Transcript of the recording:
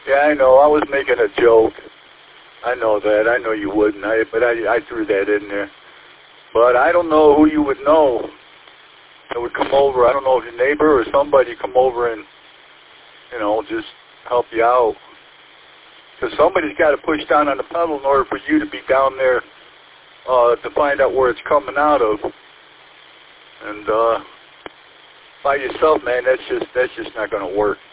Yeah, I know. I was making a joke. I know that. I know you wouldn't. But I threw that in there. But I don't know who you would know that would come over. I don't know if your neighbor or somebody come over and, you know, just help you out. Because somebody's got to push down on the pedal in order for you to be down there to find out where it's coming out of. And by yourself, man, that's just not going to work.